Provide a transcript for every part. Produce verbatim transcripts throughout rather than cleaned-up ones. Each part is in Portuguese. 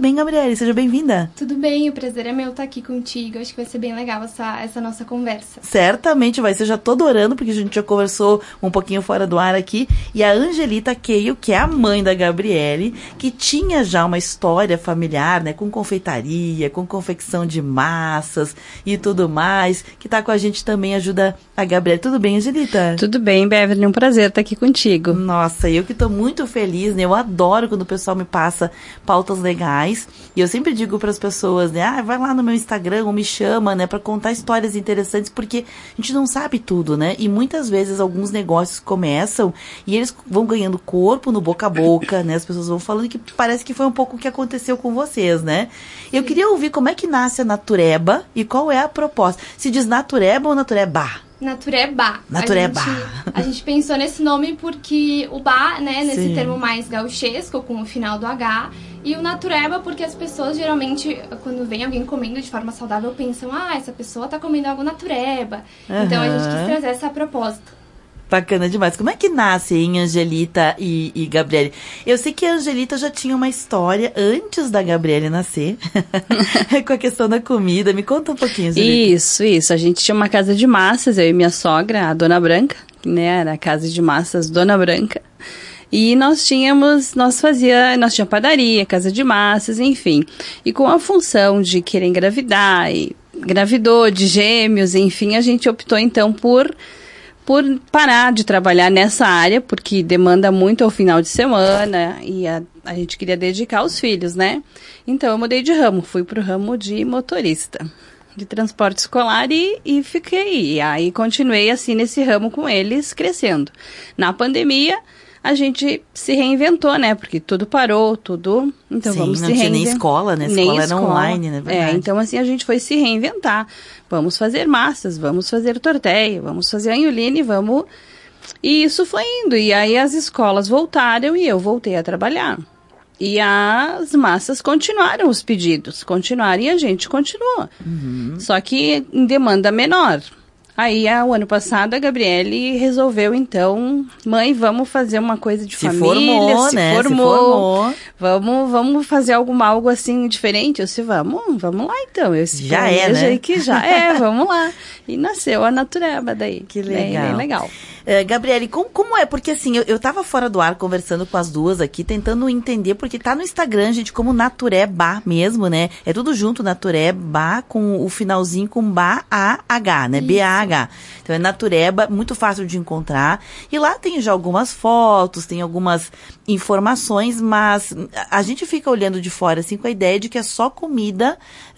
bem, Gabriele? Seja bem-vinda. Tudo bem, o prazer é meu estar aqui contigo. Acho que vai ser bem legal essa, essa nossa conversa. Certamente vai ser, já tô adorando, porque a gente já conversou um pouquinho fora do ar aqui. E a Angelita Keio, que é a mãe da Gabriele, que tinha já uma história familiar, né? Com confeitaria, com confecção de massas e tudo mais, que tá com a gente também, ajuda a Gabriele. Tudo bem, Angelita? Tudo bem, Beverly, um prazer estar aqui contigo. Nossa, eu que tô muito feliz, né? Eu adoro quando o pessoal me passa pautas legais. E eu sempre digo para as pessoas, né? Ah, vai lá no meu Instagram ou me chama, né? Para contar histórias interessantes, porque a gente não sabe tudo, né? E muitas vezes alguns negócios começam e eles vão ganhando corpo no boca a boca, né? As pessoas vão falando que parece que foi um pouco o que aconteceu com vocês, né? Eu queria ouvir como é que nasce a Natureba e qual é a proposta. Se diz Natureba ou Natureba? Natureba. Natureba. A gente, a gente pensou nesse nome porque o ba, né, nesse Sim. termo mais gauchesco, com o final do H, e o Natureba porque as pessoas geralmente, quando vem alguém comendo de forma saudável, pensam, ah, essa pessoa tá comendo algo Natureba. Uhum. Então a gente quis trazer essa proposta. Bacana demais. Como é que nasce, hein, Angelita e, e Gabriele? Eu sei que a Angelita já tinha uma história antes da Gabriele nascer, com a questão da comida. Me conta um pouquinho, Angelita. Isso, isso. A gente tinha uma casa de massas, eu e minha sogra, a Dona Branca, né? Era a casa de massas Dona Branca. E nós tínhamos, nós fazia, nós tínhamos padaria, casa de massas, enfim. E com a função de querer engravidar, e engravidou de gêmeos, enfim, a gente optou então por... por parar de trabalhar nessa área, porque demanda muito ao final de semana e a, a gente queria dedicar aos filhos, né? Então eu mudei de ramo, fui pro ramo de motorista, de transporte escolar e, e fiquei. E aí continuei assim nesse ramo com eles, crescendo. Na pandemia, a gente se reinventou, né? Porque tudo parou, tudo... Então Sim, vamos não se tinha reinventar. nem escola, né? Nem Escola escola era online, né? É, então assim a gente foi se reinventar. Vamos fazer massas, vamos fazer torteia, vamos fazer anholine, vamos... E isso foi indo. E aí as escolas voltaram e eu voltei a trabalhar. E as massas continuaram, os pedidos continuaram e a gente continuou. Uhum. Só que em demanda menor. Aí, o ano passado, a Gabriele resolveu, então, mãe, vamos fazer uma coisa de se família. Formou, se né? formou, se formou. Vamos, vamos fazer alguma, algo assim diferente. Eu disse, vamos, vamos lá então. Eu disse, já é, né? Que já é, vamos lá. E nasceu a Natureba daí. Que legal. Bem, bem legal. Uh, Gabriele, como, como é? Porque assim, eu, eu tava fora do ar conversando com as duas aqui, tentando entender, porque tá no Instagram, gente, como Natureba mesmo, né? É tudo junto, Natureba, com o finalzinho com B A H, né? B A H. Então é Natureba, muito fácil de encontrar. E lá tem já algumas fotos, tem algumas informações, mas a gente fica olhando de fora, assim, com a ideia de que é só comida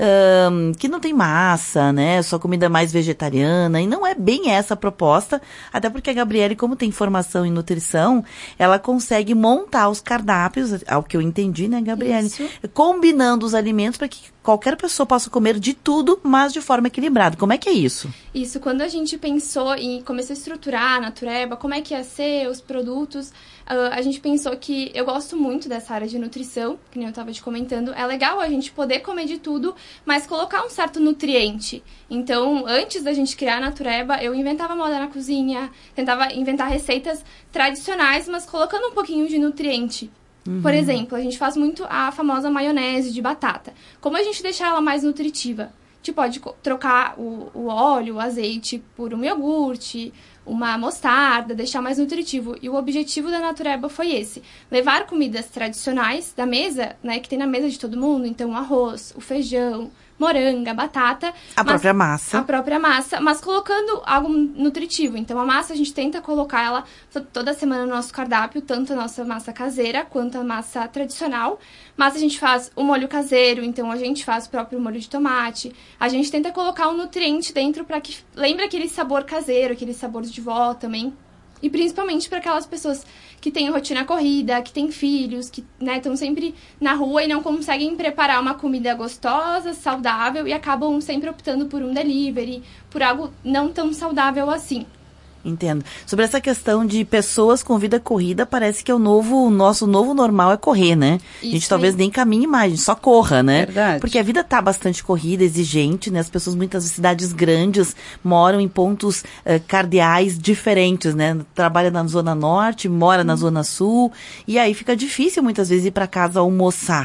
um, que não tem massa, né? Só comida mais vegetariana. E não é bem essa a proposta, até porque a Gabriele, como tem formação em nutrição, ela consegue montar os cardápios, ao que eu entendi, né, Gabriele? Isso. Combinando os alimentos para que qualquer pessoa possa comer de tudo, mas de forma equilibrada. Como é que é isso? Isso, quando a gente pensou e começou a estruturar a Natureba, como é que ia ser os produtos, uh, a gente pensou que eu gosto muito dessa área de nutrição, que nem eu estava te comentando. É legal a gente poder comer de tudo, mas colocar um certo nutriente. Então, antes da gente criar a Natureba, eu inventava moda na cozinha, tentava inventar receitas tradicionais, mas colocando um pouquinho de nutriente. Uhum. Por exemplo, a gente faz muito a famosa maionese de batata. Como a gente deixar ela mais nutritiva? A gente pode trocar o, o óleo, o azeite por um iogurte, uma mostarda, deixar mais nutritivo. E o objetivo da Natureba foi esse. Levar comidas tradicionais da mesa, né, que tem na mesa de todo mundo. Então, o arroz, o feijão, moranga, batata. A própria massa. A própria massa, mas colocando algo nutritivo. Então, a massa, a gente tenta colocar ela toda semana no nosso cardápio, tanto a nossa massa caseira quanto a massa tradicional. Mas a gente faz o molho caseiro, então a gente faz o próprio molho de tomate. A gente tenta colocar um nutriente dentro para que lembre aquele sabor caseiro, aquele sabor de vó também. E principalmente para aquelas pessoas que têm rotina corrida, que têm filhos, que estão, né, sempre na rua e não conseguem preparar uma comida gostosa, saudável e acabam sempre optando por um delivery, por algo não tão saudável assim. Entendo. Sobre essa questão de pessoas com vida corrida, parece que é o novo, o nosso novo normal é correr, né? Isso, a gente talvez aí nem caminhe mais, a gente só corra, né? Verdade. Porque a vida tá bastante corrida, exigente, né? As pessoas, muitas cidades grandes, moram em pontos uh, cardeais diferentes, né? Trabalha na Zona Norte, mora hum. na Zona Sul, e aí fica difícil muitas vezes ir para casa almoçar.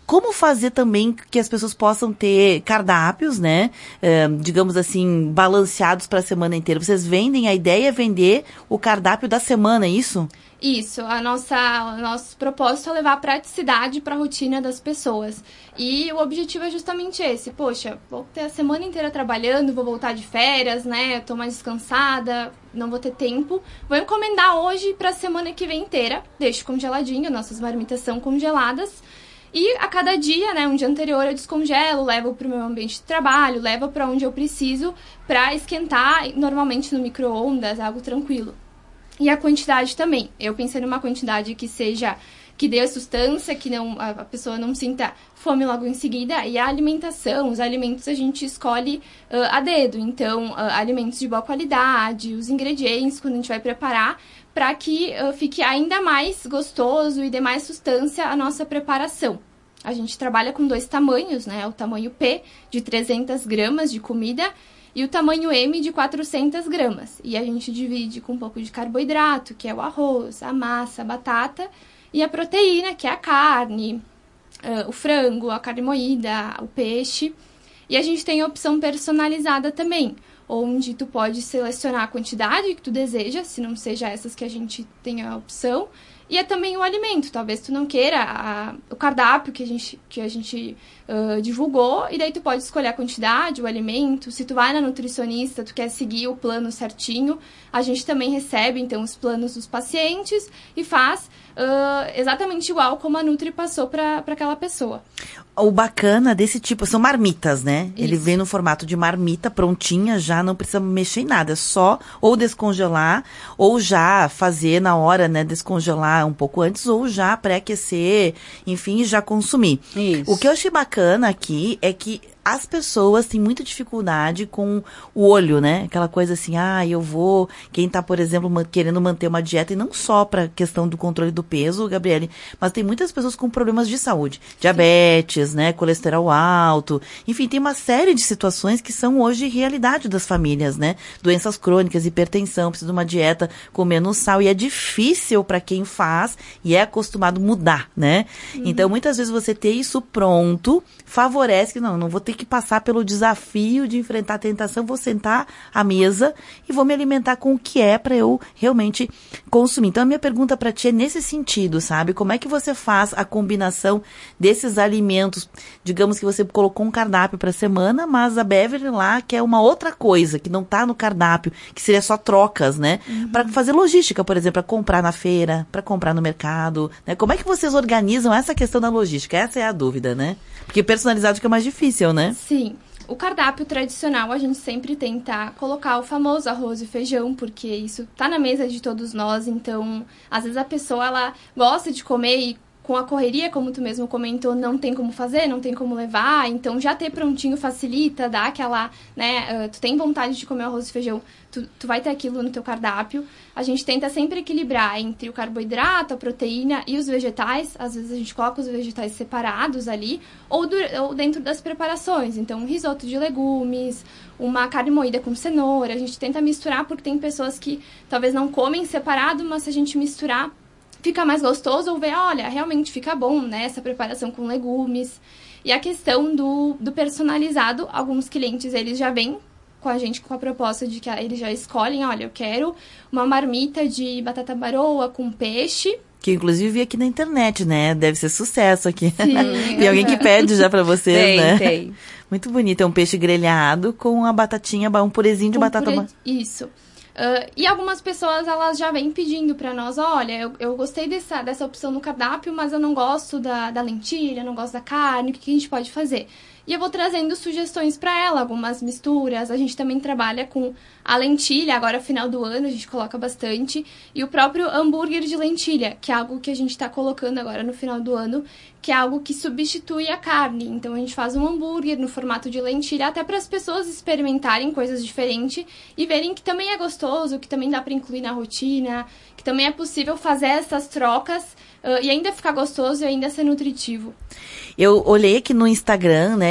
Como fazer também que as pessoas possam ter cardápios, né? É, digamos assim, balanceados para a semana inteira. Vocês vendem, a ideia é vender o cardápio da semana, é isso? Isso, a nossa, o nosso propósito é levar praticidade para a rotina das pessoas. E o objetivo é justamente esse. Poxa, vou ter a semana inteira trabalhando, vou voltar de férias, né? Tô mais descansada, não vou ter tempo. Vou encomendar hoje para a semana que vem inteira. Deixo congeladinho, nossas marmitas são congeladas. E a cada dia, né, um dia anterior eu descongelo, levo para o meu ambiente de trabalho, levo para onde eu preciso para esquentar, normalmente no micro-ondas, algo tranquilo. E a quantidade também. Eu pensei numa quantidade que seja, que dê sustância, que não, a, a pessoa não sinta fome logo em seguida. E a alimentação, os alimentos a gente escolhe uh, a dedo. Então, uh, alimentos de boa qualidade, os ingredientes quando a gente vai preparar, para que uh, fique ainda mais gostoso e dê mais sustância à nossa preparação. A gente trabalha com dois tamanhos, né? O tamanho P, de trezentas gramas de comida, e o tamanho M de quatrocentas gramas. E a gente divide com um pouco de carboidrato, que é o arroz, a massa, a batata, e a proteína, que é a carne, uh, o frango, a carne moída, o peixe. E a gente tem a opção personalizada também, onde tu pode selecionar a quantidade que tu deseja, se não seja essas que a gente tem a opção. E é também o alimento, talvez tu não queira a, o cardápio que a gente, que a gente uh, divulgou, e daí tu pode escolher a quantidade, o alimento. Se tu vai na nutricionista, tu quer seguir o plano certinho, a gente também recebe, então, os planos dos pacientes e faz uh, exatamente igual como a Nutri passou para aquela pessoa. O bacana desse tipo, são marmitas, né? Isso. Ele vem no formato de marmita prontinha, já não precisa mexer em nada, é só ou descongelar, ou já fazer na hora, né, descongelar um pouco antes, ou já pré-aquecer, enfim, já consumir. Isso. O que eu achei bacana aqui é que as pessoas têm muita dificuldade com o olho, né? Aquela coisa assim, ah, eu vou... Quem tá, por exemplo, ma- querendo manter uma dieta, e não só para questão do controle do peso, Gabriele, mas tem muitas pessoas com problemas de saúde. Diabetes, né? Colesterol alto. Enfim, tem uma série de situações que são hoje realidade das famílias, né? Doenças crônicas, hipertensão, precisa de uma dieta com menos sal. E é difícil para quem faz e é acostumado mudar, né? Uhum. Então, muitas vezes você ter isso pronto favorece que, não, não vou ter que passar pelo desafio de enfrentar a tentação, vou sentar à mesa e vou me alimentar com o que é para eu realmente consumir. Então, a minha pergunta para ti é nesse sentido, sabe? Como é que você faz a combinação desses alimentos? Digamos que você colocou um cardápio para a semana, mas a Beverly lá quer uma outra coisa que não tá no cardápio, que seria só trocas, né? Uhum. Para fazer logística, por exemplo, para comprar na feira, para comprar no mercado, né? Como é que vocês organizam essa questão da logística? Essa é a dúvida, né? Porque personalizado fica mais difícil, né? Sim. O cardápio tradicional, a gente sempre tenta colocar o famoso arroz e feijão, porque isso tá na mesa de todos nós, então, às vezes a pessoa, ela gosta de comer e com a correria, como tu mesmo comentou, não tem como fazer, não tem como levar, então já ter prontinho facilita, dá aquela, né, uh, tu tem vontade de comer arroz e feijão, tu, tu vai ter aquilo no teu cardápio. A gente tenta sempre equilibrar entre o carboidrato, a proteína e os vegetais, às vezes a gente coloca os vegetais separados ali, ou, do, ou dentro das preparações, então um risoto de legumes, uma carne moída com cenoura, a gente tenta misturar porque tem pessoas que talvez não comem separado, mas se a gente misturar, fica mais gostoso, ou ver, olha, realmente fica bom, né, essa preparação com legumes. E a questão do, do personalizado, alguns clientes, eles já vêm com a gente com a proposta de que eles já escolhem, olha, eu quero uma marmita de batata baroa com peixe. Que inclusive vi aqui na internet, né? Deve ser sucesso aqui. Sim. Tem alguém que pede já pra vocês, tem, né? Tem. Muito bonito, é um peixe grelhado com a batatinha, um purezinho de com batata. Pure... Isso. Uh, e algumas pessoas, elas já vêm pedindo pra nós, olha, eu, eu gostei dessa, dessa opção no cardápio, mas eu não gosto da, da lentilha, não gosto da carne, o que, que a gente pode fazer? E eu vou trazendo sugestões para ela, algumas misturas. A gente também trabalha com a lentilha, agora final do ano a gente coloca bastante. E o próprio hambúrguer de lentilha, que é algo que a gente está colocando agora no final do ano, que é algo que substitui a carne. Então a gente faz um hambúrguer no formato de lentilha, até para as pessoas experimentarem coisas diferentes e verem que também é gostoso, que também dá para incluir na rotina, que também é possível fazer essas trocas uh, e ainda ficar gostoso e ainda ser nutritivo. Eu olhei aqui no Instagram, né,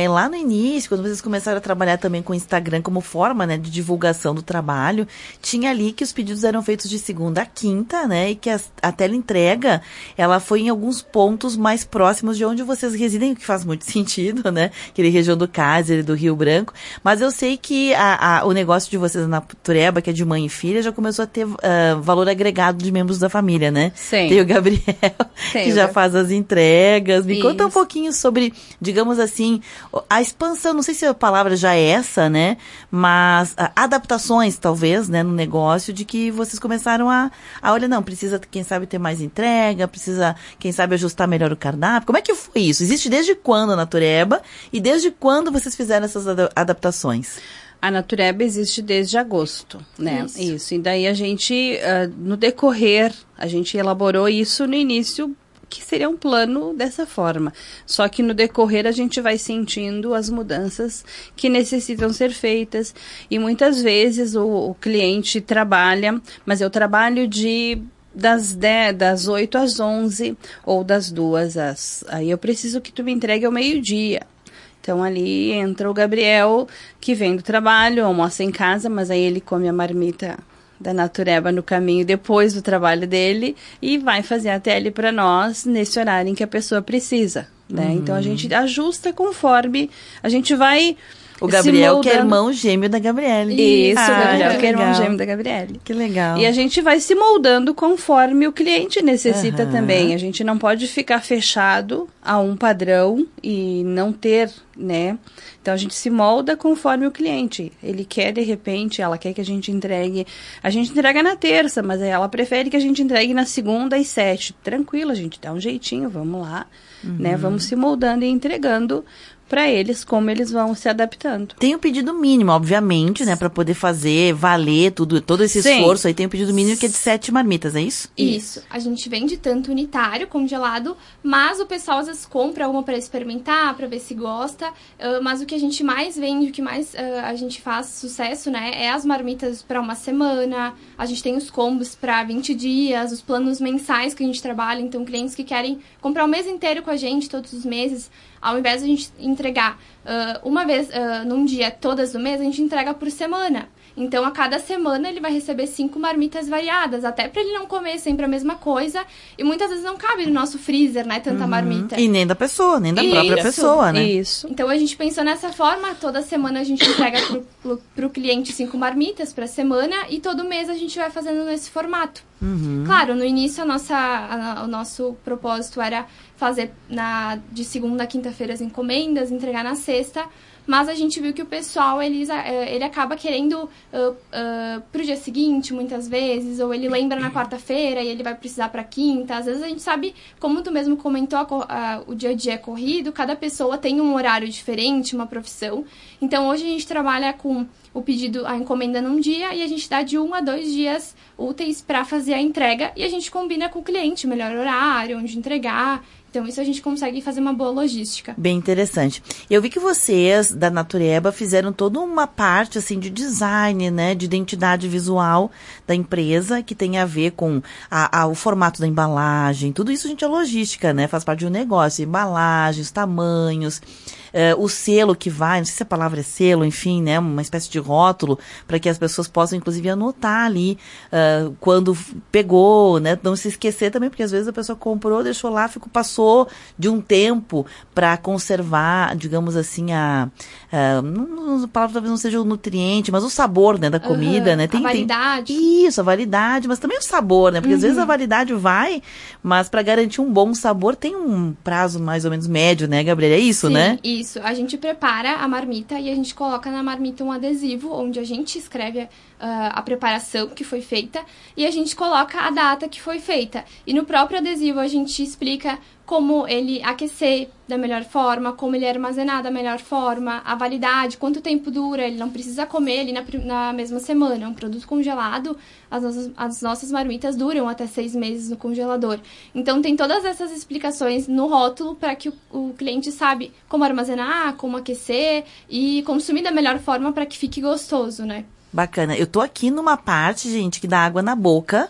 né? Lá no início, quando vocês começaram a trabalhar também com o Instagram como forma, né, de divulgação do trabalho, tinha ali que os pedidos eram feitos de segunda a quinta, né? E que a, a teleentrega, ela foi em alguns pontos mais próximos de onde vocês residem, o que faz muito sentido, né? Aquele região do Cásar, do Rio Branco. Mas eu sei que a, a, o negócio de vocês na Natureba, que é de mãe e filha, já começou a ter uh, valor agregado de membros da família, né? Sim. Tem o Gabriel, Tem, que já né? faz as entregas. Me Isso. conta um pouquinho sobre, digamos assim, a expansão, não sei se a palavra já é essa, né? Mas uh, adaptações, talvez, né, no negócio, de que vocês começaram a, a olha, não, precisa, quem sabe, ter mais entrega, precisa, quem sabe, ajustar melhor o cardápio. Como é que foi isso? Existe desde quando a Natureba e desde quando vocês fizeram essas ad- adaptações? A Natureba existe desde agosto, né? Isso. Isso. E daí a gente, uh, no decorrer, a gente elaborou isso no início, que seria um plano dessa forma. Só que no decorrer a gente vai sentindo as mudanças que necessitam ser feitas. E muitas vezes o, o cliente trabalha, mas eu trabalho de... Das, dez, das oito às onze, ou das duas às... Aí eu preciso que tu me entregue ao meio-dia. Então, ali entra o Gabriel, que vem do trabalho, almoça em casa, mas aí ele come a marmita da Natureba no caminho depois do trabalho dele e vai fazer a tele para nós nesse horário em que a pessoa precisa, né? Uhum. Então, a gente ajusta conforme a gente vai... O Gabriel, que é irmão gêmeo da Gabriele. Isso, ah, o Gabriel, que é irmão legal. gêmeo da Gabriele. Que legal. E a gente vai se moldando conforme o cliente necessita Uhum. também. A gente não pode ficar fechado a um padrão e não ter, né? Então, a gente se molda conforme o cliente. Ele quer, de repente, ela quer que a gente entregue... A gente entrega na terça, mas ela prefere que a gente entregue na segunda às sete. Tranquilo, a gente dá um jeitinho, vamos lá, uhum. né? Vamos se moldando e entregando para eles, como eles vão se adaptando. Tem o pedido mínimo, obviamente, né, para poder fazer, valer tudo, todo esse Sim. esforço. Aí tem o pedido mínimo que é de sete marmitas, é isso? Isso. A gente vende tanto unitário, congelado, mas o pessoal às vezes compra uma para experimentar, para ver se gosta. Uh, mas o que a gente mais vende, o que mais uh, a gente faz sucesso, né, é as marmitas para uma semana. A gente tem os combos para vinte dias, os planos mensais que a gente trabalha. Então, clientes que querem comprar o mês inteiro com a gente, todos os meses, ao invés de a gente entregar uh, uma vez uh, num dia, todas no mês, a gente entrega por semana. Então, a cada semana ele vai receber cinco marmitas variadas, até para ele não comer sempre a mesma coisa. E muitas vezes não cabe no nosso freezer, né, tanta uhum. marmita. E nem da pessoa, nem da Isso. própria pessoa, né? Isso. Então, a gente pensou nessa forma, toda semana a gente entrega pro, pro, pro cliente cinco marmitas pra semana e todo mês a gente vai fazendo nesse formato. Uhum. Claro, no início a nossa, a, o nosso propósito era fazer na, de segunda a quinta-feira as encomendas, entregar na sexta. Mas a gente viu que o pessoal, ele, ele acaba querendo uh, uh, pro dia seguinte, muitas vezes, ou ele lembra na quarta-feira e ele vai precisar pra quinta. Às vezes a gente sabe, como tu mesmo comentou, a, a, o dia a dia é corrido, cada pessoa tem um horário diferente, uma profissão. Então, hoje a gente trabalha com o pedido, a encomenda num dia e a gente dá de um a dois dias úteis para fazer a entrega e a gente combina com o cliente, melhor horário, onde entregar. Então, isso a gente consegue fazer uma boa logística. Bem interessante. Eu vi que vocês, da Natureba, fizeram toda uma parte, assim, de design, né? De identidade visual da empresa, que tem a ver com a, a, o formato da embalagem. Tudo isso, gente, é logística, né? Faz parte do negócio. Embalagens, tamanhos, uh, o selo que vai, não sei se a palavra é selo, enfim, né? Uma espécie de rótulo, para que as pessoas possam, inclusive, anotar ali uh, quando pegou, né? Não se esquecer também, porque às vezes a pessoa comprou, deixou lá, ficou, passou de um tempo para conservar, digamos assim, a, a, a palavra talvez não seja o nutriente, mas o sabor, né, da comida, uhum, né? Tem, a validade. Tem, isso, a validade, mas também o sabor, né? Porque uhum. às vezes a validade vai, mas para garantir um bom sabor tem um prazo mais ou menos médio, né, Gabriela? É isso, Sim, né? Isso. A gente prepara a marmita e a gente coloca na marmita um adesivo onde a gente escreve uh, a preparação que foi feita e a gente coloca a data que foi feita. E no próprio adesivo a gente explica como ele aquecer da melhor forma, como ele armazenar da melhor forma, a validade, quanto tempo dura, ele não precisa comer ele na, na mesma semana. É um produto congelado, as nossas, as nossas marmitas duram até seis meses no congelador. Então, tem todas essas explicações no rótulo para que o, o cliente sabe como armazenar, como aquecer e consumir da melhor forma para que fique gostoso, né? Bacana. Eu tô aqui numa parte, gente, que dá água na boca,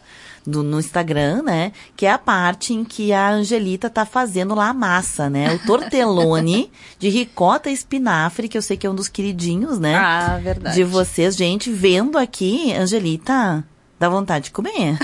do, no Instagram, né? Que é a parte em que a Angelita tá fazendo lá a massa, né? O tortellone de ricota e espinafre, que eu sei que é um dos queridinhos, né? Ah, verdade. De vocês, gente, vendo aqui, Angelita, dá vontade de comer.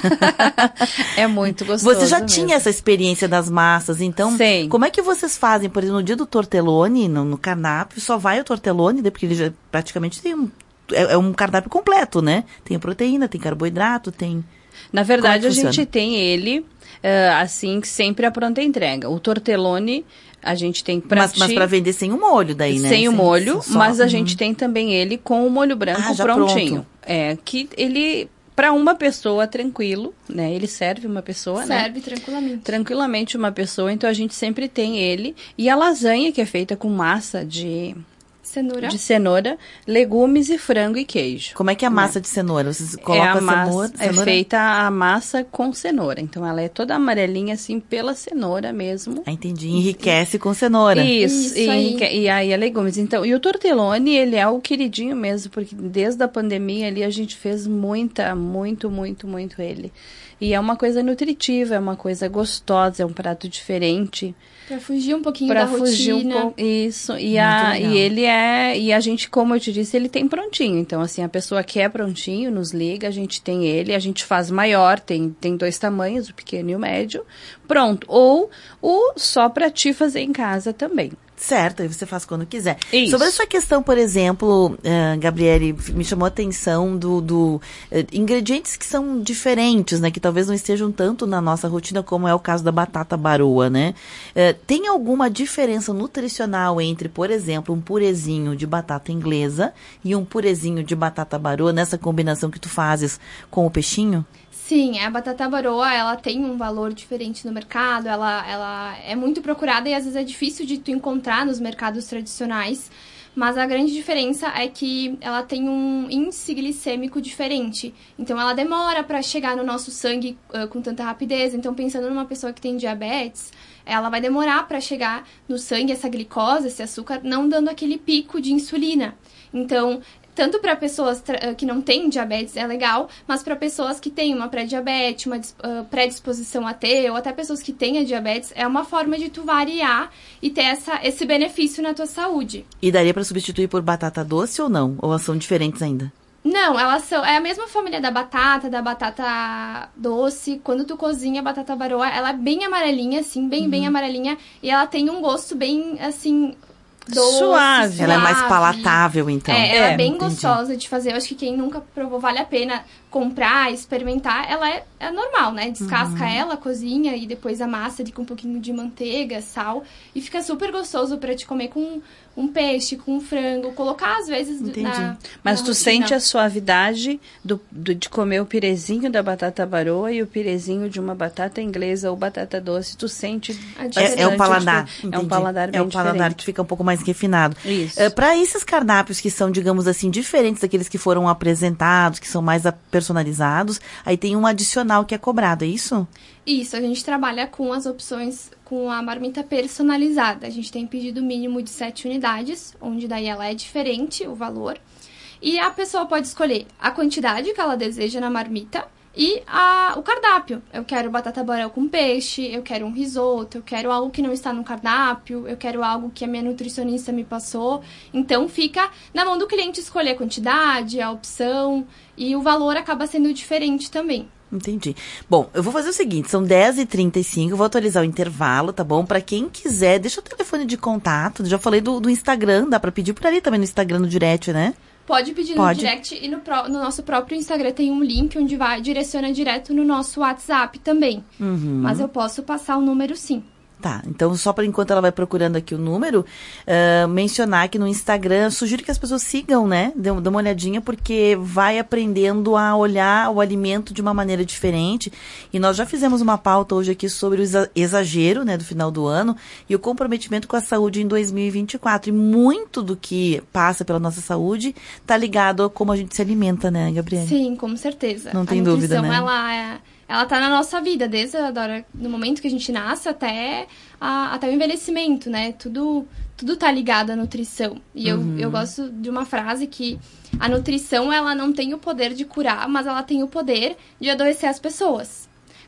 É muito gostoso. Você já mesmo. tinha essa experiência das massas, então, Sim. como é que vocês fazem, por exemplo, no dia do tortellone, no, no cardápio, só vai o tortellone, porque ele já praticamente tem um, é, é um cardápio completo, né? Tem proteína, tem carboidrato, tem... Na verdade, é a funciona? gente tem ele, uh, assim, sempre a pronta entrega. O tortellone, a gente tem pra Mas, mas para vender sem o molho daí, né? Sem o molho, só, mas a uhum. gente tem também ele com o molho branco Ah, já prontinho. pronto. É, que ele, para uma pessoa, tranquilo, né? Ele serve uma pessoa, né? Serve tranquilamente. Tranquilamente uma pessoa, então a gente sempre tem ele. E a lasanha, que é feita com massa de... Cenoura. de cenoura, legumes e frango e queijo. Como é que é a massa de cenoura? Vocês colocam é a a massa, cenoura, é cenoura? feita a massa com cenoura. Então ela é toda amarelinha assim pela cenoura mesmo. Ah, entendi. Enriquece com cenoura. Isso, Isso e, aí. enrique- e aí é legumes. Então, e o tortellone, ele é o queridinho mesmo, porque desde a pandemia ali a gente fez muita, muito, muito, muito ele. E é uma coisa nutritiva, é uma coisa gostosa, é um prato diferente. Pra fugir um pouquinho Pra da fugir rotina. um pouco. Isso. E, Muito a, legal. e ele é. E a gente, como eu te disse, ele tem prontinho. Então, assim, a pessoa quer prontinho, nos liga, a gente tem ele, a gente faz maior, tem, tem dois tamanhos, o pequeno e o médio. Pronto. Ou o só pra ti fazer em casa também. Certo, aí você faz quando quiser. Isso. Sobre essa questão, por exemplo, uh, Gabriele, me chamou a atenção do, do uh, ingredientes que são diferentes, né? Que talvez não estejam tanto na nossa rotina, como é o caso da batata baroa, né? Uh, tem alguma diferença nutricional entre, por exemplo, um purezinho de batata inglesa e um purezinho de batata baroa nessa combinação que tu fazes com o peixinho? Sim, a batata baroa, ela tem um valor diferente no mercado, ela, ela é muito procurada e às vezes é difícil de tu encontrar nos mercados tradicionais, mas a grande diferença é que ela tem um índice glicêmico diferente, então ela demora para chegar no nosso sangue uh, com tanta rapidez, então pensando numa pessoa que tem diabetes, ela vai demorar para chegar no sangue essa glicose, esse açúcar, não dando aquele pico de insulina. Então, tanto para pessoas que não têm diabetes é legal, mas para pessoas que têm uma pré-diabetes, uma uh, predisposição a ter, ou até pessoas que têm a diabetes, é uma forma de tu variar e ter essa, esse benefício na tua saúde. E daria para substituir por batata doce ou não? Ou elas são diferentes ainda? Não, elas são... É a mesma família da batata, da batata doce. Quando tu cozinha a batata baroa, ela é bem amarelinha, assim, bem, uhum. bem amarelinha. E ela tem um gosto bem, assim... doce, suave. suave. Ela é mais palatável, então. É, ela é, É, bem entendi. gostosa de fazer. Eu acho que quem nunca provou, vale a pena comprar, experimentar. Ela é, é normal, né? Descasca Uhum. ela, cozinha e depois amassa ali com um pouquinho de manteiga, sal. E fica super gostoso pra te comer com um peixe, com um frango. Colocar, às vezes, Entendi. na Mas na tu rotina. sente a suavidade do, do- de comer o pirezinho da batata baroa e o pirezinho de uma batata inglesa ou batata doce. Tu sente... A É, diferença. é o paladar. É um entendi. paladar bem É um paladar diferente. que fica um pouco mais refinado. Isso. Para esses cardápios que são, digamos assim, diferentes daqueles que foram apresentados, que são mais a- personalizados, aí tem um adicional que é cobrado, é isso? Isso, a gente trabalha com as opções, com a marmita personalizada. A gente tem pedido mínimo de sete unidades, onde daí ela é diferente, o valor. E a pessoa pode escolher a quantidade que ela deseja na marmita e a, o cardápio. Eu quero batata barel com peixe, eu quero um risoto, eu quero algo que não está no cardápio, eu quero algo que a minha nutricionista me passou. Então fica na mão do cliente escolher a quantidade, a opção, e o valor acaba sendo diferente também. Entendi. Bom, eu vou fazer o seguinte, são dez e trinta e cinco, eu vou atualizar o intervalo, tá bom? Pra quem quiser, deixa o telefone de contato, já falei do, do Instagram, dá pra pedir por ali também no Instagram, no direct, né? Pode pedir Pode. no direct e no, pró- no nosso próprio Instagram tem um link onde vai direciona direto no nosso WhatsApp também. Uhum. Mas eu posso passar o número sim. Tá, então só por enquanto ela vai procurando aqui o número, uh, mencionar que no Instagram, sugiro que as pessoas sigam, né? Dê, dê uma olhadinha, porque vai aprendendo a olhar o alimento de uma maneira diferente. E nós já fizemos uma pauta hoje aqui sobre o exa- exagero, né, do final do ano e o comprometimento com a saúde em dois mil e vinte e quatro. E muito do que passa pela nossa saúde tá ligado a como a gente se alimenta, né, Gabriela? Sim, com certeza. Não a tem dúvida, nutrição, né? ela é... Ela tá na nossa vida, desde a hora, no momento que a gente nasce até, a, até o envelhecimento, né? Tudo, tudo tá ligado à nutrição. E Uhum. eu, eu gosto de uma frase que a nutrição, ela não tem o poder de curar, mas ela tem o poder de adoecer as pessoas.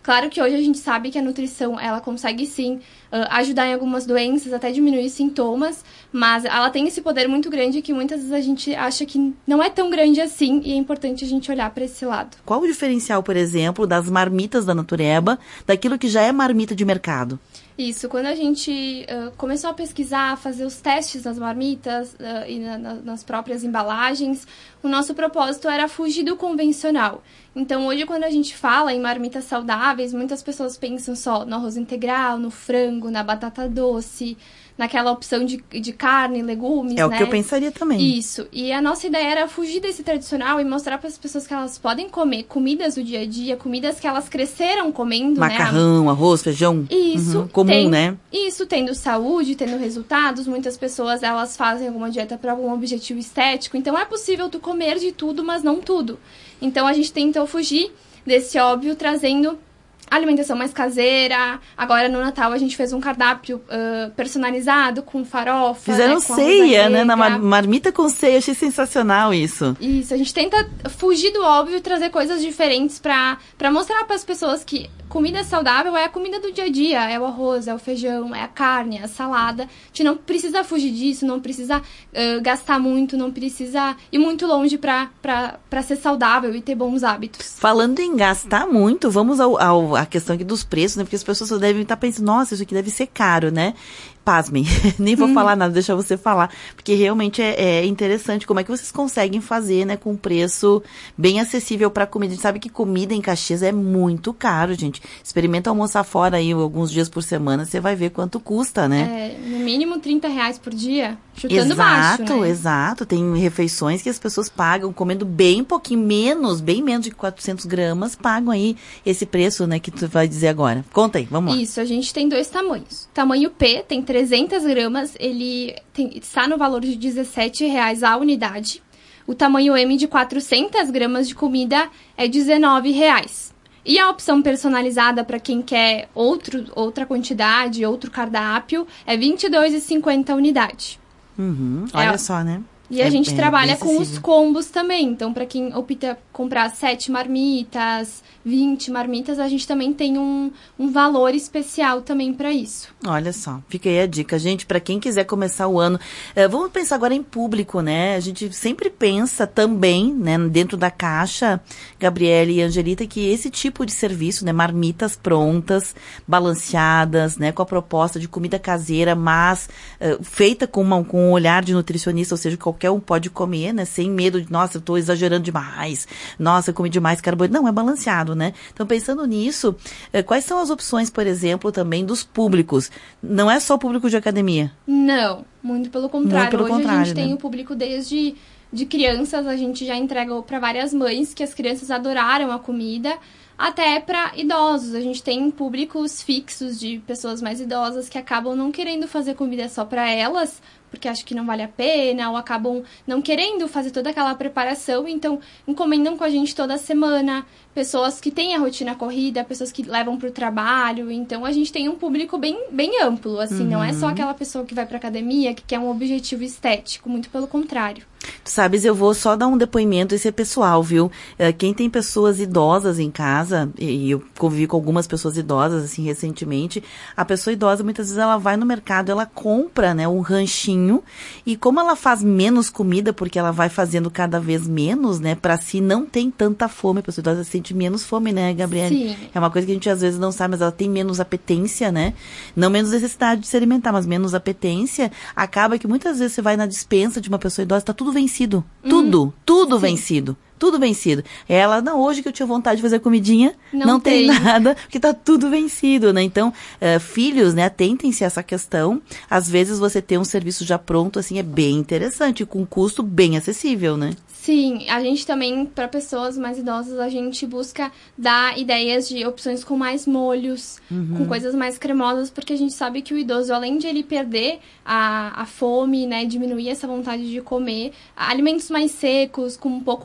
Claro que hoje a gente sabe que a nutrição, ela consegue sim uh, ajudar em algumas doenças, até diminuir sintomas, mas ela tem esse poder muito grande que muitas vezes a gente acha que não é tão grande assim e é importante a gente olhar para esse lado. Qual o diferencial, por exemplo, das marmitas da Natureba, daquilo que já é marmita de mercado? Isso, quando a gente uh, começou a pesquisar, fazer os testes nas marmitas uh, e na, na, nas próprias embalagens, o nosso propósito era fugir do convencional. Então, hoje, quando a gente fala em marmitas saudáveis, muitas pessoas pensam só no arroz integral, no frango, na batata doce, naquela opção de, de carne, legumes, É né? o que eu pensaria também. Isso. E a nossa ideia era fugir desse tradicional e mostrar para as pessoas que elas podem comer comidas do dia a dia, comidas que elas cresceram comendo, Macarrão, né? arroz, feijão. Isso. Uhum, comum, tem, né? Isso, tendo saúde, tendo resultados. Muitas pessoas, elas fazem alguma dieta para algum objetivo estético. Então, é possível tu comer de tudo, mas não tudo. Então, a gente tentou fugir desse óbvio, trazendo alimentação mais caseira. Agora, no Natal, a gente fez um cardápio uh, personalizado, com farofa. Fizeram né, com ceia, né? Na mar marmita com ceia. Achei sensacional isso. Isso, a gente tenta fugir do óbvio e trazer coisas diferentes pra, pra mostrar para as pessoas que comida saudável é a comida do dia a dia. É o arroz, é o feijão, é a carne, é a salada. A gente não precisa fugir disso, não precisa uh, gastar muito, não precisa ir muito longe pra, pra, pra ser saudável e ter bons hábitos. Falando em gastar muito, vamos ao, ao, à questão aqui dos preços, né? Porque as pessoas devem estar pensando, nossa, isso aqui deve ser caro, né? Pasmem, nem vou hum. falar nada, deixa você falar, porque realmente é, é interessante como é que vocês conseguem fazer, né, com um preço bem acessível para comida. A gente sabe que comida em Caxias é muito caro, gente. Experimenta almoçar fora aí alguns dias por semana, você vai ver quanto custa, né? É, no mínimo trinta reais por dia, chutando exato, baixo, Exato, né? exato. Tem refeições que as pessoas pagam comendo bem pouquinho, menos, bem menos de quatrocentos gramas, pagam aí esse preço, né, que tu vai dizer agora. Conta aí, vamos lá. Isso, a gente tem dois tamanhos. Tamanho P tem trezentas gramas, ele tem, está no valor de dezessete reais a unidade. O tamanho M de quatrocentas gramas de comida é dezenove reais. E a opção personalizada para quem quer outro, outra quantidade, outro cardápio, é vinte e dois reais e cinquenta centavos a unidade. Uhum, olha é, só, né? E é, a gente é trabalha com os combos também. Então, para quem opta comprar sete marmitas, vinte marmitas, a gente também tem um, um valor especial também para isso. Olha só, fica aí a dica, gente, para quem quiser começar o ano. É, vamos pensar agora em público, né? A gente sempre pensa também, né, dentro da caixa, Gabriele e Angelita, que esse tipo de serviço, né, marmitas prontas, balanceadas, né, com a proposta de comida caseira, mas uh, feita com, uma, com um olhar de nutricionista, ou seja, qualquer um pode comer, né, sem medo de, nossa, eu tô exagerando demais, nossa, eu comi demais carboidrato. Não, é balanceado, né? Então, pensando nisso, uh, quais são as opções, por exemplo, também dos públicos? Não é só o público de academia? Não, muito pelo contrário. Muito pelo Hoje contrário, a gente né? tem o público desde de crianças, a gente já entrega para várias mães que as crianças adoraram a comida, até para idosos. A gente tem públicos fixos de pessoas mais idosas que acabam não querendo fazer comida só para elas, porque acham que não vale a pena, ou acabam não querendo fazer toda aquela preparação, então encomendam com a gente toda semana, pessoas que têm a rotina corrida, pessoas que levam para o trabalho, então a gente tem um público bem, bem amplo, assim, uhum. Não é só aquela pessoa que vai para academia, que quer um objetivo estético, muito pelo contrário. Tu sabes, eu vou só dar um depoimento, esse é pessoal, viu? Quem tem pessoas idosas em casa, e eu convivi com algumas pessoas idosas, assim, recentemente, a pessoa idosa, muitas vezes, ela vai no mercado, ela compra, né, um ranchinho, e como ela faz menos comida, porque ela vai fazendo cada vez menos, né, pra si não tem tanta fome, a pessoa idosa sente menos fome, né, Gabriele? Sim. É uma coisa que a gente às vezes não sabe, mas ela tem menos apetência, né? Não menos necessidade de se alimentar, mas menos apetência. Acaba que muitas vezes você vai na despensa de uma pessoa idosa, tá tudo vencido. Hum. Tudo, tudo Sim. vencido. Tudo vencido. Ela, não, hoje que eu tinha vontade de fazer comidinha, não, não tem. tem nada, porque tá tudo vencido, né? Então, uh, filhos, né, atentem-se a essa questão. Às vezes você ter um serviço já pronto, assim, é bem interessante, com um custo bem acessível, né? Sim, a gente também, para pessoas mais idosas, a gente busca dar ideias de opções com mais molhos, uhum. com coisas mais cremosas, porque a gente sabe que o idoso, além de ele perder a, a fome, né, diminuir essa vontade de comer, alimentos mais secos, com um pouco molho,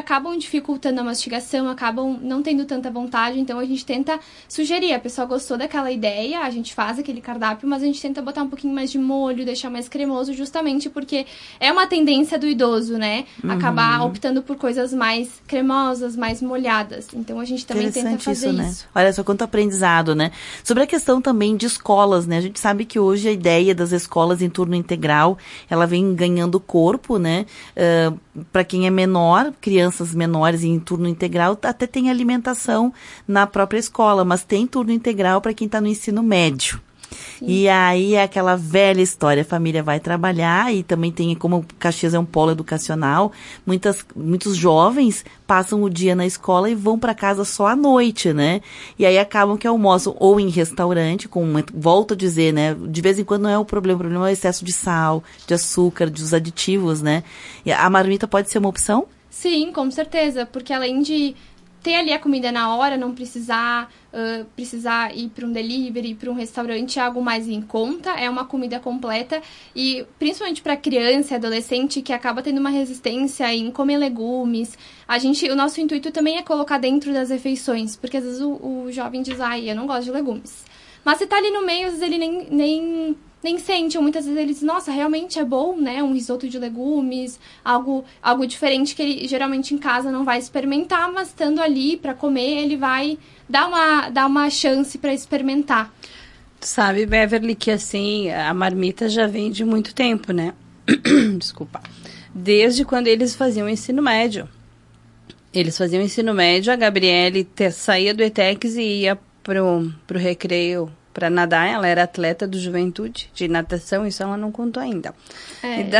acabam dificultando a mastigação, acabam não tendo tanta vontade, então a gente tenta sugerir, a pessoa gostou daquela ideia, a gente faz aquele cardápio, mas a gente tenta botar um pouquinho mais de molho, deixar mais cremoso, justamente porque é uma tendência do idoso, né? Uhum. Acabar optando por coisas mais cremosas, mais molhadas. Então a gente também tenta fazer isso. Né? Isso. Olha só quanto aprendizado, né? Sobre a questão também de escolas, né? A gente sabe que hoje a ideia das escolas em turno integral, ela vem ganhando corpo, né? Uh, para quem é menor, crianças menores em turno integral, até tem alimentação na própria escola, mas tem turno integral para quem está no ensino médio. Sim. E aí é aquela velha história, a família vai trabalhar e também tem, como Caxias é um polo educacional, muitas, muitos jovens passam o dia na escola e vão para casa só à noite, né? E aí acabam que almoçam ou em restaurante, com, volto a dizer, né? De vez em quando não é o problema, o problema é o excesso de sal, de açúcar, dos aditivos, né? E a marmita pode ser uma opção? Sim, com certeza, porque além de ter ali a comida na hora, não precisar, uh, precisar ir para um delivery, ir para um restaurante, algo mais em conta, é uma comida completa e principalmente para criança e adolescente que acaba tendo uma resistência em comer legumes, a gente, o nosso intuito também é colocar dentro das refeições, porque às vezes o, o jovem diz, ai, eu não gosto de legumes. Mas se tá ali no meio, às vezes ele nem, nem, nem sente, ou muitas vezes ele diz, nossa, realmente é bom, né, um risoto de legumes, algo, algo diferente que ele geralmente em casa não vai experimentar, mas estando ali para comer, ele vai dar uma, dar uma chance para experimentar. Tu sabe, Beverly, que assim, a marmita já vem de muito tempo, né? Desculpa. Desde quando eles faziam o ensino médio. Eles faziam o ensino médio, a Gabriele te, saía do ETEX e ia pro, pro recreio para nadar. Ela era atleta do Juventude de natação, isso ela não contou ainda. É. E, da,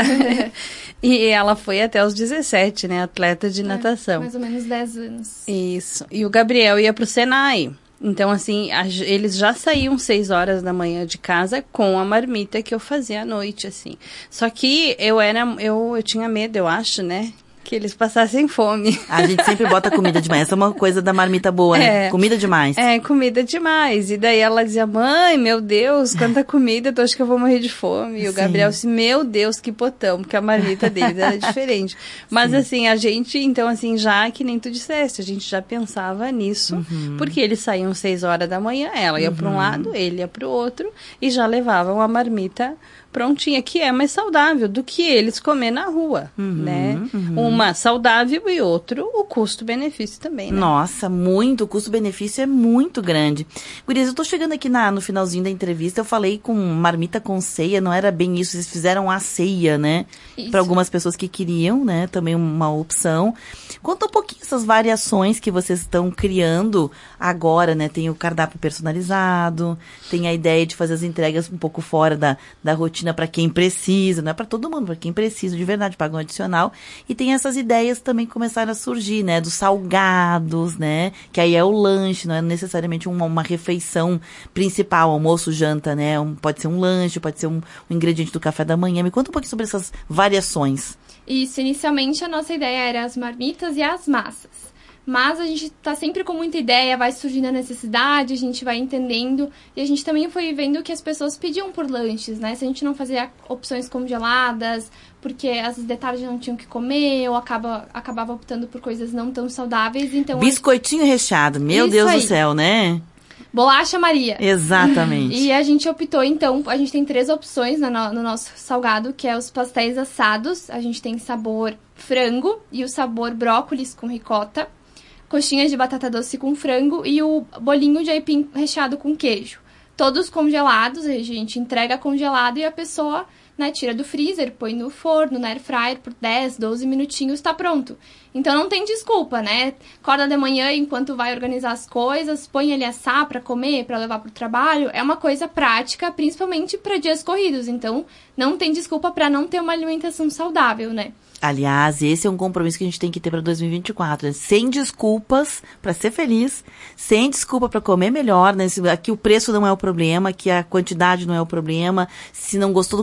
e ela foi até os dezessete, né, atleta de é, natação. Mais ou menos dez anos. Isso. E o Gabriel ia pro Senai. Então, assim, a, eles já saíam seis horas da manhã de casa com a marmita que eu fazia à noite, assim. Só que eu era, eu, eu tinha medo, eu acho, né? Que eles passassem fome. A gente sempre bota comida demais. Essa é uma coisa da marmita boa, né? É, comida demais. É, comida demais. E daí ela dizia, mãe, meu Deus, quanta comida, eu acho que eu vou morrer de fome. E o Gabriel disse, meu Deus, que potão, porque a marmita deles era diferente. Mas Sim. assim, a gente, então assim, já que nem tu disseste, a gente já pensava nisso, uhum. porque eles saíam seis horas da manhã, ela ia uhum. para um lado, ele ia para o outro, e já levavam a marmita prontinha, que é mais saudável do que eles comer na rua, uhum, né? Uhum. Uma saudável e outro o custo-benefício também, né? Nossa, muito, o custo-benefício é muito grande. Gurias, eu tô chegando aqui na, no finalzinho da entrevista, eu falei com marmita com ceia, não era bem isso, eles fizeram a ceia, né? Para algumas pessoas que queriam, né? Também uma opção. Conta um pouquinho essas variações que vocês estão criando agora, né? Tem o cardápio personalizado, tem a ideia de fazer as entregas um pouco fora da, da rotina para quem precisa, não é para todo mundo, para quem precisa de verdade, paga um adicional. E tem essas ideias também que começaram a surgir, né? Dos salgados, né? Que aí é o lanche, não é necessariamente uma, uma refeição principal, almoço, janta, né? Um, pode ser um lanche, pode ser um, um ingrediente do café da manhã. Me conta um pouquinho sobre essas variações. Isso, inicialmente a nossa ideia era as marmitas e as massas. Mas a gente tá sempre com muita ideia, vai surgindo a necessidade, a gente vai entendendo. E a gente também foi vendo que as pessoas pediam por lanches, né? Se a gente não fazia opções congeladas, porque às vezes de tarde não tinham o que comer, ou acaba, acabava optando por coisas não tão saudáveis. Então, biscoitinho a... recheado, meu Isso Deus aí. do céu, né? Bolacha Maria. Exatamente. E a gente optou, então, a gente tem três opções no, no nosso salgado, que é os pastéis assados. A gente tem sabor frango e o sabor brócolis com ricota. Coxinhas de batata doce com frango e o bolinho de aipim recheado com queijo. Todos congelados, a gente entrega congelado e a pessoa, né, tira do freezer, põe no forno, na air fryer por dez, doze minutinhos, tá pronto. Então não tem desculpa, né? Acorda de manhã enquanto vai organizar as coisas, põe ele assar para comer, para levar pro trabalho. É uma coisa prática, principalmente para dias corridos. Então não tem desculpa para não ter uma alimentação saudável, né? Aliás, esse é um compromisso que a gente tem que ter para dois mil e vinte e quatro. Né? Sem desculpas para ser feliz, sem desculpa para comer melhor. Né? Aqui o preço não é o problema, aqui a quantidade não é o problema. Se não gostou do cardápio,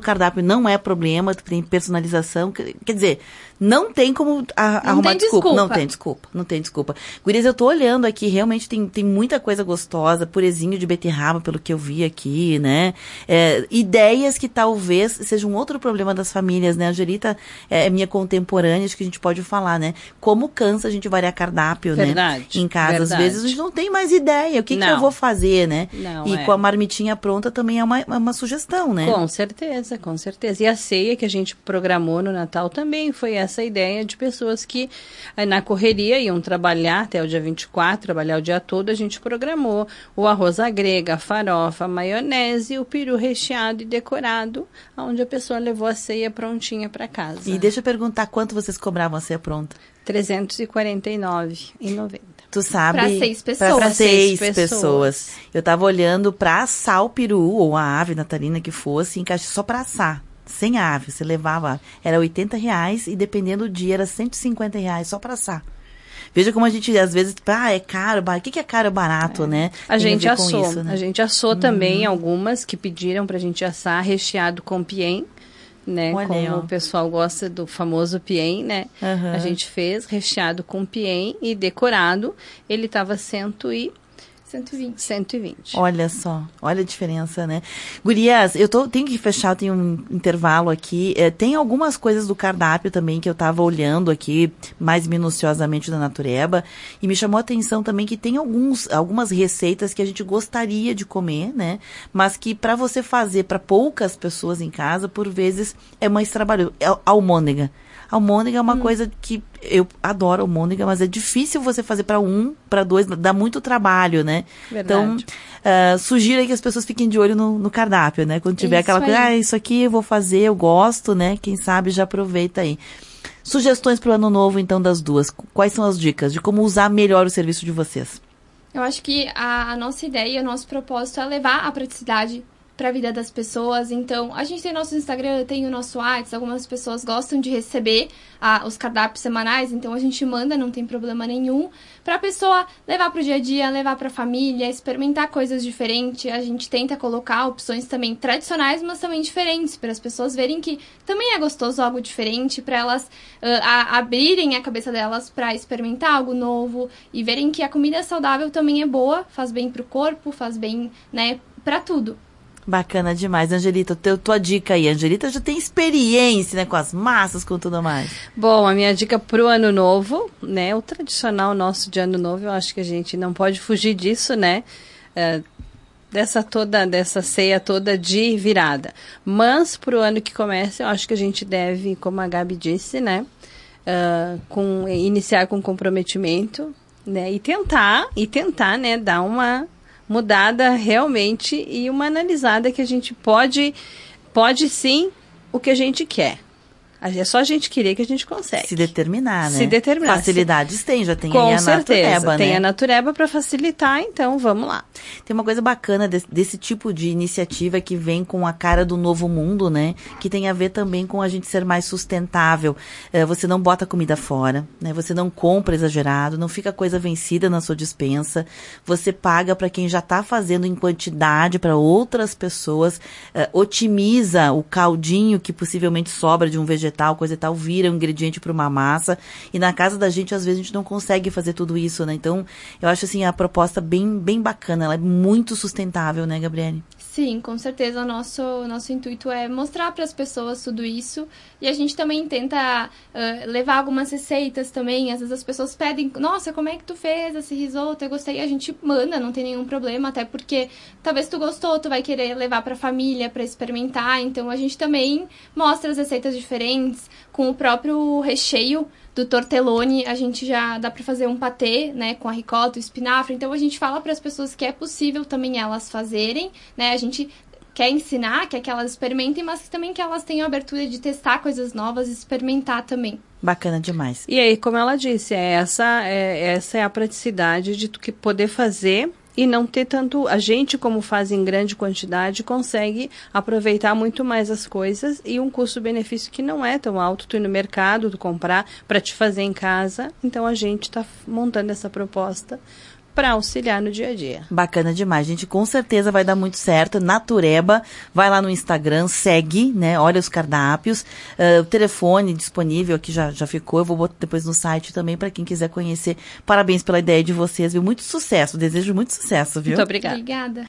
cardápio, não é problema, tem personalização, quer dizer, não tem como a, arrumar tem desculpa. desculpa. Não tem desculpa, não tem desculpa. Gurias, eu tô olhando aqui, realmente tem, tem muita coisa gostosa, purezinho de beterraba, pelo que eu vi aqui, né? É, ideias que talvez sejam um outro problema das famílias, né? A Angelita é minha contemporânea, acho que a gente pode falar, né? Como cansa a gente variar cardápio, verdade, né? Em casa, verdade. às vezes a gente não tem mais ideia, o que, que eu vou fazer, né? Não, e é. com a marmitinha pronta também é uma, é uma sugestão, né? Com certeza, com certeza. E a ceia que a gente programou no Natal também foi essa ideia de pessoas que na correria iam trabalhar até o dia vinte e quatro, trabalhar o dia todo, a gente programou o arroz à grega, a farofa, a maionese, o peru recheado e decorado, onde a pessoa levou a ceia prontinha para casa. E deixa eu perguntar, quanto vocês cobravam a ceia pronta? trezentos e quarenta e nove reais e noventa centavos. Tu sabe? Pra seis pessoas. Pra seis, seis pessoas. pessoas. Eu tava olhando pra assar o peru, ou a ave natalina que fosse, encaixe só pra assar. Sem ave, você levava, era oitenta reais e dependendo do dia era cento e cinquenta reais só pra assar. Veja como a gente, às vezes, ah, é caro, o que, que é caro ou barato, é. né? A gente a assou, isso, né? a gente assou uhum. também algumas que pediram pra gente assar recheado com piem, né? Olha Como aí, ó. o pessoal gosta do famoso piem, né? Uhum. A gente fez recheado com piem e decorado, ele tava cento e cento e vinte. cento e vinte. Olha só, olha a diferença, né? Gurias, eu tô, tenho que fechar, eu tenho um intervalo aqui. É, tem algumas coisas do cardápio também que eu tava olhando aqui mais minuciosamente da Natureba e me chamou a atenção também que tem alguns, algumas receitas que a gente gostaria de comer, né? Mas que para você fazer para poucas pessoas em casa, por vezes é mais trabalhoso. É almôndega. Almôndega é uma hum. coisa que eu adoro almôndega, mas é difícil você fazer para um, para dois, dá muito trabalho, né? Verdade. Então, uh, sugiro aí que as pessoas fiquem de olho no, no cardápio, né? Quando tiver isso aquela coisa, aí. ah, isso aqui eu vou fazer, eu gosto, né? Quem sabe já aproveita aí. Sugestões para o ano novo, então, das duas. Quais são as dicas de como usar melhor o serviço de vocês? Eu acho que a, a nossa ideia, o nosso propósito é levar a praticidade para a vida das pessoas. Então, a gente tem nosso Instagram, tem o nosso WhatsApp, algumas pessoas gostam de receber ah, os cardápios semanais, então a gente manda, não tem problema nenhum, para a pessoa levar para o dia a dia, levar para a família, experimentar coisas diferentes. A gente tenta colocar opções também tradicionais, mas também diferentes, para as pessoas verem que também é gostoso algo diferente, para elas uh, a, abrirem a cabeça delas para experimentar algo novo e verem que a comida saudável também é boa, faz bem para o corpo, faz bem, né, para tudo. Bacana demais. Angelita, teu, tua dica aí. Angelita já tem experiência, né, com as massas, com tudo mais. Bom, a minha dica pro ano novo, né, o tradicional nosso de ano novo, eu acho que a gente não pode fugir disso, né, é, dessa toda, dessa ceia toda de virada. Mas pro ano que começa, eu acho que a gente deve, como a Gabi disse, né, uh, com, iniciar com comprometimento, né, e tentar, e tentar, né, dar uma mudada realmente e uma analisada que a gente pode, pode sim, o que a gente quer. É só a gente querer que a gente consegue. Se determinar, né? Se determinar. Facilidades tem, já tem Com aí a certeza. Natureba, Tem né? a Natureba para facilitar, então vamos lá. Tem uma coisa bacana desse, desse tipo de iniciativa que vem com a cara do novo mundo, né? Que tem a ver também com a gente ser mais sustentável. É, você não bota comida fora, né? Você não compra exagerado, não fica coisa vencida na sua despensa. Você paga para quem já está fazendo em quantidade para outras pessoas. É, otimiza o caldinho que possivelmente sobra de um vegetal, coisa e tal, vira um ingrediente para uma massa. E na casa da gente, às vezes, a gente não consegue fazer tudo isso, né? Então, eu acho, assim, a proposta bem, bem bacana. Ela é muito sustentável, né, Gabriele? Sim, com certeza. O nosso, nosso intuito é mostrar para as pessoas tudo isso. E a gente também tenta uh, levar algumas receitas também. Às vezes as pessoas pedem, nossa, como é que tu fez esse risoto? Eu gostei. A gente manda, não tem nenhum problema. Até porque talvez tu gostou, tu vai querer levar para a família para experimentar. Então a gente também mostra as receitas diferentes. Com o próprio recheio do tortellone, a gente já dá para fazer um patê, né, com a ricota, o espinafre. Então a gente fala para as pessoas que é possível também elas fazerem, né? A gente quer ensinar, quer que elas experimentem, mas também que elas tenham a abertura de testar coisas novas e experimentar também. Bacana demais. E aí, como ela disse, é essa, é, essa é a praticidade de tu que poder fazer e não ter tanto... A gente, como faz em grande quantidade, consegue aproveitar muito mais as coisas e um custo-benefício que não é tão alto. Tu ir no mercado, tu comprar para te fazer em casa. Então, a gente está montando essa proposta para auxiliar no dia a dia. Bacana demais, gente. Com certeza vai dar muito certo. Natureba, vai lá no Instagram, segue, né? Olha os cardápios. Uh, o telefone disponível aqui já, já ficou. Eu vou botar depois no site também para quem quiser conhecer. Parabéns pela ideia de vocês, viu? Muito sucesso. Desejo muito sucesso, viu? Muito obrigada. Obrigada.